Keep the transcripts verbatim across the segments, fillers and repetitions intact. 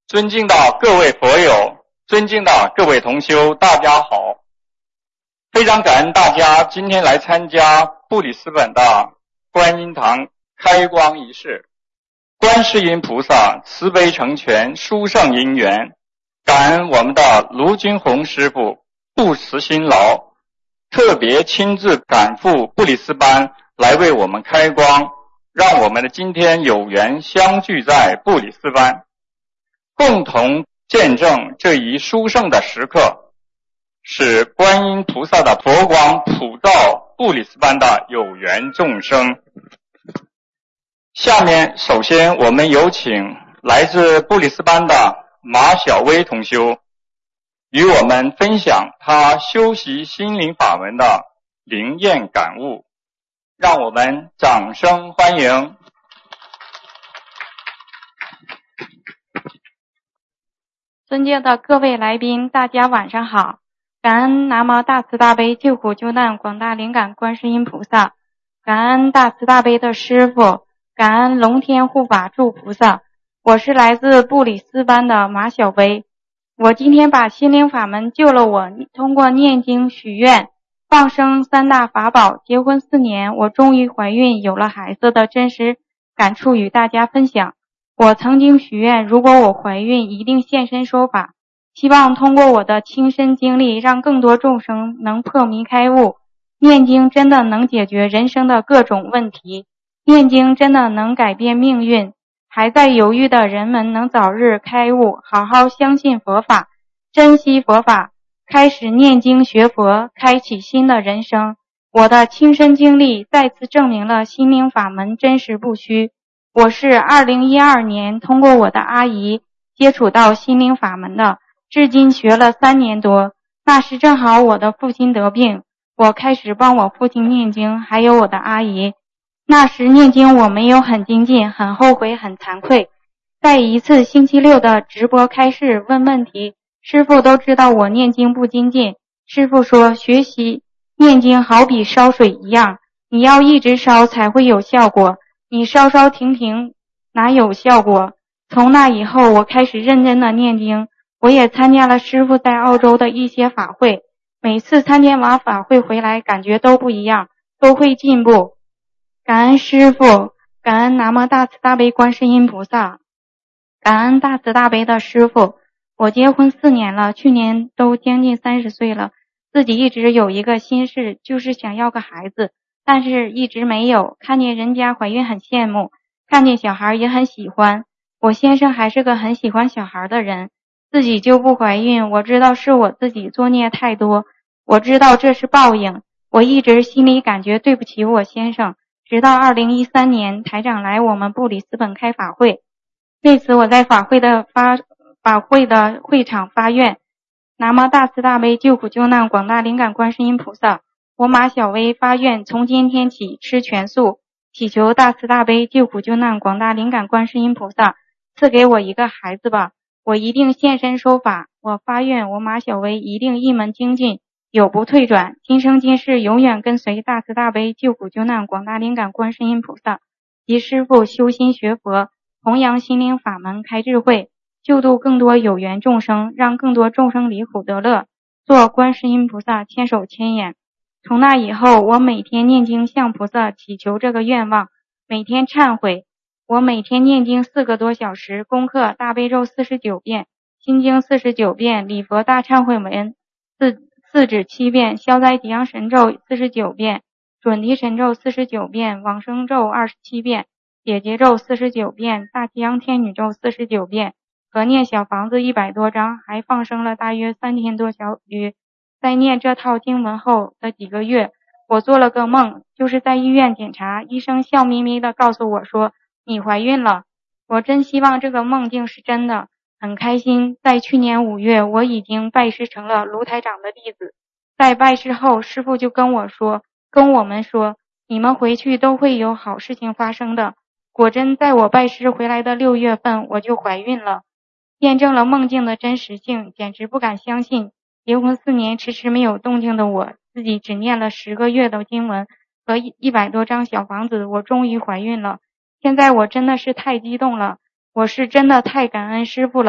尊敬的各位佛友，尊敬的各位同修，大家好！非常感恩大家今天来参加布里斯本的观音堂开光仪式。观世音菩萨慈悲成全，殊胜因缘，感恩我们的卢军宏师父不辞辛劳，特别亲自赶赴布里斯班来为我们开光，让我们的今天有缘相聚在布里斯班，共同见证这一殊胜的时刻，使观音菩萨的佛光普照布里斯班的有缘众生。下面首先我们有请来自布里斯班的马小薇同修与我们分享他修习心灵法门的灵验感悟，让我们掌声欢迎。 尊敬的各位来宾，大家晚上好！感恩南无大慈大悲救苦救难广大灵感观世音菩萨，感恩大慈大悲的师父，感恩龙天护法诸菩萨。我是来自布里斯班的马小薇。我今天把心灵法门救了我，通过念经许愿放生三大法宝，结婚四年，我终于怀孕有了孩子的真实感触与大家分享。我曾经许愿，如果我怀孕一定现身说法，希望通过我的亲身经历让更多众生能破迷开悟。念经真的能解决人生的各种问题，念经真的能改变命运，还在犹豫的人们能早日开悟，好好相信佛法，珍惜佛法，开始念经学佛，开启新的人生。我的亲身经历再次证明了心灵法门真实不虚。我是二零一二年通过我的阿姨接触到心灵法门的，至今学了三年多。那时正好我的父亲得病，我开始帮我父亲念经，还有我的阿姨。那时念经我没有很精进，很后悔，很惭愧。在一次星期六的直播开示问问题，师父都知道我念经不精进。师父说，学习念经好比烧水一样，你要一直烧才会有效果，你烧烧停停哪有效果。从那以后我开始认真的念经，我也参加了师父在澳洲的一些法会，每次参加完法会回来感觉都不一样，都会进步。感恩师父，感恩南无大慈大悲观世音菩萨，感恩大慈大悲的师父。我结婚四年了，去年都将近三十岁了，自己一直有一个心事，就是想要个孩子，但是一直没有。看见人家怀孕很羡慕，看见小孩也很喜欢。我先生还是个很喜欢小孩的人，自己就不怀孕。我知道是我自己作孽太多，我知道这是报应。我一直心里感觉对不起我先生。直到二零一三年台长来我们布里斯本开法会，那次我在法会的发法会的会场发愿，南无大慈大悲救苦救难广大灵感观世音菩萨，我马小薇发愿从今天起吃全素，祈求大慈大悲救苦救难广大灵感观世音菩萨赐给我一个孩子吧，我一定现身说法。我发愿我马小薇一定一门精进，有不退转，今生今世永远跟随大慈大悲救苦救难广大灵感观世音菩萨及师父修心学佛，弘扬心灵法门，开智慧，救度更多有缘众生，让更多众生离苦得乐，做观世音菩萨千手千眼。从那以后，我每天念经向菩萨祈求这个愿望，每天忏悔。我每天念经四个多小时，功课大悲咒四十九遍，心经四十九遍，礼佛大忏悔文四四指七遍，消灾吉祥神咒四十九遍，准提神咒四十九遍，往生咒二十七遍，解结咒四十九遍，大吉祥天女咒四十九遍，和念小房子一百多张，还放生了大约三千多条鱼。在念这套经文后的几个月，我做了个梦，就是在医院检查，医生笑眯眯地告诉我说，你怀孕了。我真希望这个梦境是真的，很开心。在去年五月，我已经拜师成了卢台长的弟子。在拜师后，师父就跟我说，跟我们说，你们回去都会有好事情发生的。果真在我拜师回来的六月份，我就怀孕了，验证了梦境的真实性，简直不敢相信。结婚四年迟迟没有动静的我，自己只念了十个月的经文和一百多张小房子，我终于怀孕了。现在我真的是太激动了，我是真的太感恩师父了。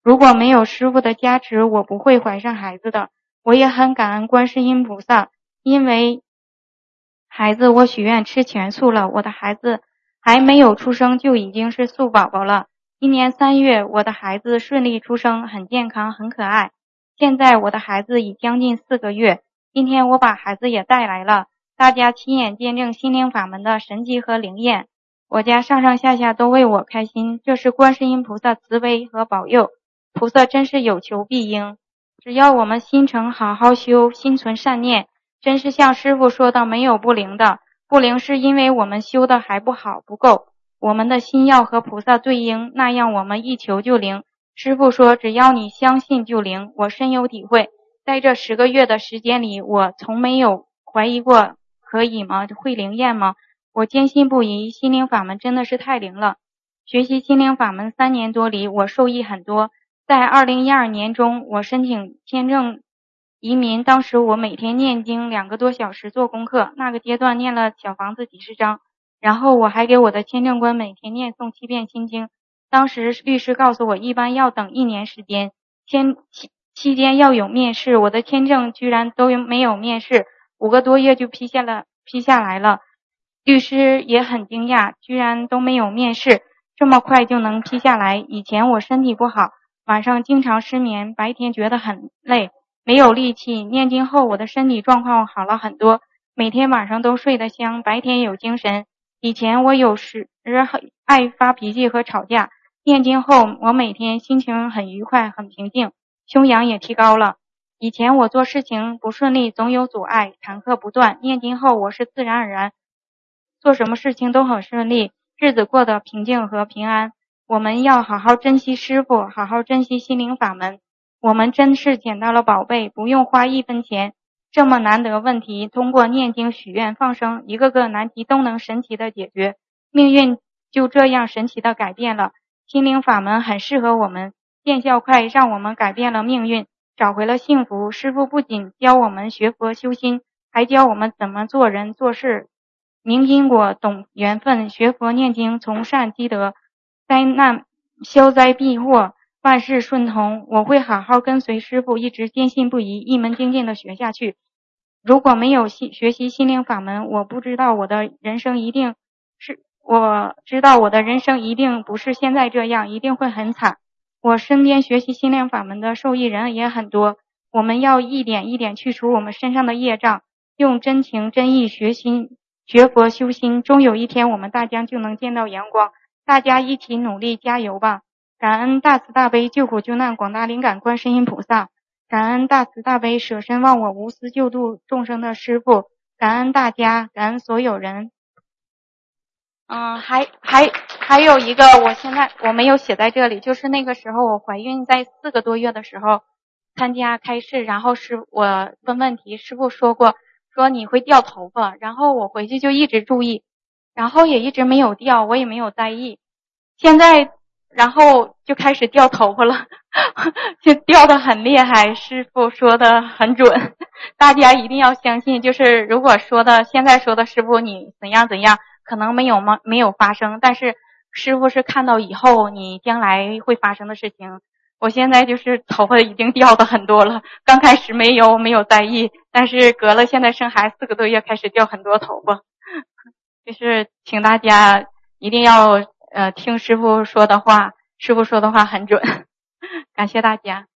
如果没有师父的加持，我不会怀上孩子的。我也很感恩观世音菩萨，因为孩子我许愿吃全素了，我的孩子还没有出生就已经是素宝宝了。今年三月，我的孩子顺利出生，很健康，很可爱。现在我的孩子已将近四个月，今天我把孩子也带来了，大家亲眼见证心灵法门的神迹和灵验。我家上上下下都为我开心，这是观世音菩萨慈悲和保佑，菩萨真是有求必应。只要我们心诚好好修，心存善念，真是像师父说的，没有不灵的。不灵是因为我们修的还不好，不够，我们的心要和菩萨对应，那样我们一求就灵。师父说只要你相信就灵，我深有体会。在这十个月的时间里，我从没有怀疑过可以吗？会灵验吗？我坚信不疑，心灵法门真的是太灵了。学习心灵法门三年多里，我受益很多。在二零一二年中，我申请签证移民，当时我每天念经两个多小时做功课，那个阶段念了小房子几十章，然后我还给我的签证官每天念诵七遍心经。当时律师告诉我一般要等一年时间，签期期间要有面试，我的签证居然都没有面试，五个多月就批下了批下来了。律师也很惊讶，居然都没有面试，这么快就能批下来。以前我身体不好，晚上经常失眠，白天觉得很累，没有力气。念经后我的身体状况好了很多，每天晚上都睡得香，白天有精神。以前我有时爱发脾气和吵架，念经后我每天心情很愉快，很平静，修养也提高了。以前我做事情不顺利，总有阻碍，坎坷不断，念经后我是自然而然，做什么事情都很顺利，日子过得平静和平安。我们要好好珍惜师父，好好珍惜心灵法门。我们真是捡到了宝贝，不用花一分钱，这么难得问题，通过念经许愿放生，一个个难题都能神奇的解决，命运就这样神奇的改变了。心灵法门很适合我们，见效快，让我们改变了命运，找回了幸福。师父不仅教我们学佛修心，还教我们怎么做人做事，明因果，懂缘分，学佛念经，从善积德，灾难消灾避祸，万事顺通。我会好好跟随师父，一直坚信不疑，一门精进的学下去。如果没有学习心灵法门，我不知道我的人生一定是我知道我的人生一定不是现在这样，一定会很惨。我身边学习心灵法门的受益人也很多，我们要一点一点去除我们身上的业障，用真情真意学心学佛修心，终有一天我们大家就能见到阳光。大家一起努力加油吧！感恩大慈大悲救苦救难广大灵感观世音菩萨，感恩大慈大悲舍身忘我无私救度众生的师父，感恩大家，感恩所有人。嗯，还还还有一个，我现在我没有写在这里，就是那个时候我怀孕在四个多月的时候参加开示，然后是我问问题，师父说过说你会掉头发，然后我回去就一直注意，然后也一直没有掉，我也没有在意，现在然后就开始掉头发了，就掉得很厉害，师父说的很准，大家一定要相信，就是如果说的现在说的师父你怎样怎样，可能没有吗没有发生，但是师父是看到以后你将来会发生的事情。我现在就是头发已经掉的很多了，刚开始没有没有在意，但是隔了现在生孩子四个多月开始掉很多头发，就是请大家一定要呃听师父说的话，师父说的话很准，感谢大家。